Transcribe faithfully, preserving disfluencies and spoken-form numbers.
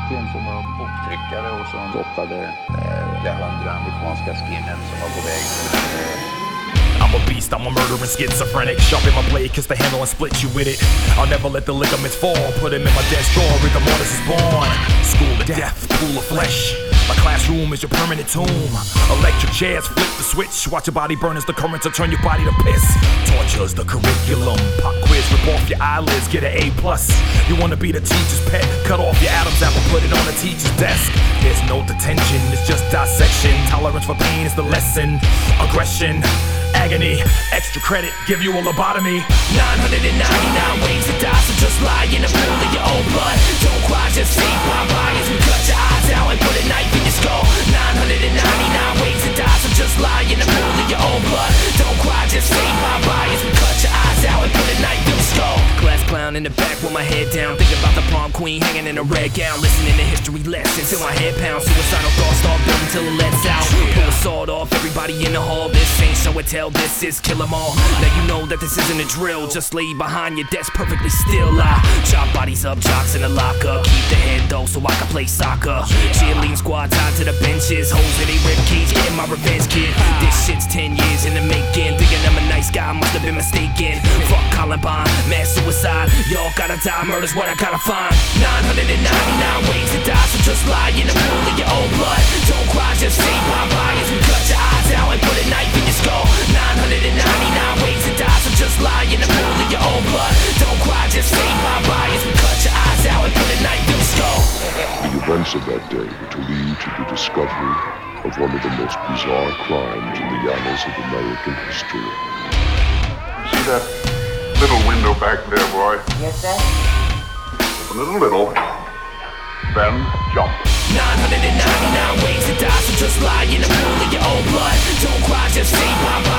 Hopkins som var upptryckare och som stoppade eh, det hundra amerikanska skinnen som var på väg. I'm a beast, I'm a murdering schizophrenic. Sharpen my blade, kiss the handle and split you with it. I'll never let the ligaments fall. Put him in my desk drawer, rigor mortis is born. School of death, pool of flesh. My classroom is your permanent tomb. Electric chairs, flip the switch. Watch your body burn as the currents will turn your body to piss. Torture's the curriculum. Pop quiz, rip off your eyelids, get an A plus. You wanna be the teacher's pet? Cut off your Adam's apple, put it on the teacher's desk. There's no detention, it's just dissection. Tolerance for pain is the lesson. Aggression, agony, extra credit, give you a lobotomy. nine hundred ninety-nine ways to die, so just lie in a pool of your own blood. Don't cry, just save my bias. We cut your eyes out and put a knife in your skull. nine hundred ninety-nine ways to die, so just lie in a pool of your own blood. Don't cry, just save my bias. We cut your eyes out and put a knife in your skull. Glass clown in the back with my head down, thinking about the prom queen hanging in a red gown, listening to history lessons till my head pounds. Suicidal thoughts start building till it lets out. Pull a sword off, everybody in the hall. This ain't show and tell, this is kill 'em all. Now you know that this isn't a drill. Just lay behind your desk perfectly still. I chop bodies up, jocks in the lockup. Keep the head though so I can play soccer. Cheerleading squad tied to the benches, holes in a rib cage, getting my revenge kid. This shit's ten years in the making. Thinking I'm a nice guy, must have been mistaken. Fuck Columbine, mass suicide. Y'all gotta die, murder's what I gotta find. nine hundred ninety-nine ways to die, so just lie in the pool of your own blood. Don't cry, just save my bias. We cut your eyes out and put a knife in your skull. nine hundred ninety-nine ways to die, so just lie in the pool of your own blood. Don't cry, just save my bias. We cut your eyes out and put a knife in your skull. The events of that day were to lead to the discovery of one of the most bizarre crimes in the annals of American history. See that little window back there, boy? Yes, sir. Open it a little, then jump. nine hundred ninety-nine ways to die, so just lie in the pool of your own blood. Don't cry, just save my